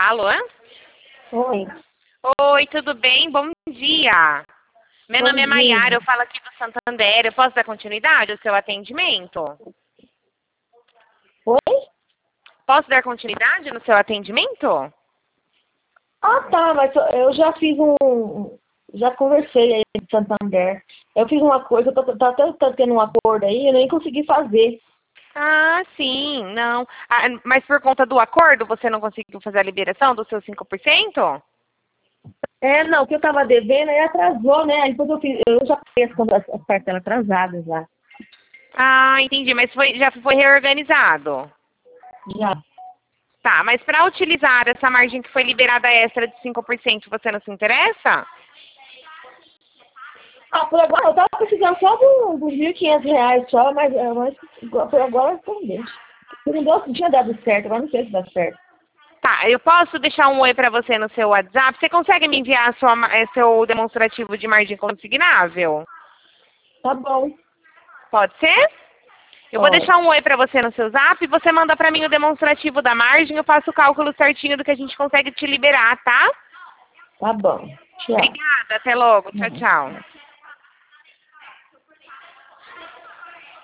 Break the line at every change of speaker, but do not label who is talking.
Alô?
Oi.
Oi, tudo bem? Bom dia. Meu
Bom
nome é
dia.
Maiara, eu falo aqui do Santander. Eu posso dar continuidade ao seu atendimento?
Oi?
Posso dar continuidade no seu atendimento?
Ah, tá, mas eu já fiz já conversei aí com o Santander. Eu fiz uma coisa, tô até tendo um acordo aí, eu nem consegui fazer.
Ah, sim, não. Ah, mas por conta do acordo, você não conseguiu fazer a liberação dos seus 5%?
Não, o que eu tava devendo aí atrasou, né? Aí depois eu já fiz as parcelas atrasadas já.
Ah, entendi, mas já foi reorganizado.
Já.
Tá, mas para utilizar essa margem que foi liberada extra de 5%, você não se interessa?
Ah, por agora, eu tava precisando só dos R$ 1.500 só, mas por agora não deixa. Não tinha dado certo, agora não sei se dá certo.
Tá, eu posso deixar um oi para você no seu WhatsApp? Você consegue me enviar seu demonstrativo de margem consignável?
Tá bom.
Pode ser? Eu vou
Pode.
deixar um oi para você no seu Zap, você manda para mim o demonstrativo da margem, eu faço o cálculo certinho do que a gente consegue te liberar, tá?
Tá bom. Tchau.
Obrigada, até logo. Tchau, tchau.